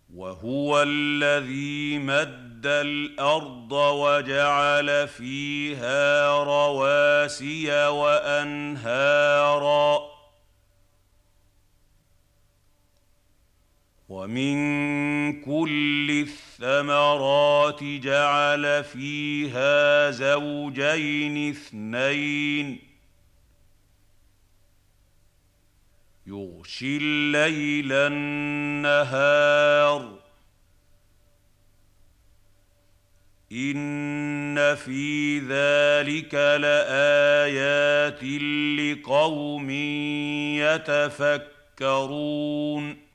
وهو الذي مد الارض وجعل فيها رواسي وانهارا ومن كل الثمرات جعل فيها زوجين اثنين يغشي الليل النهار إن في ذلك لآيات لقوم يتفكرون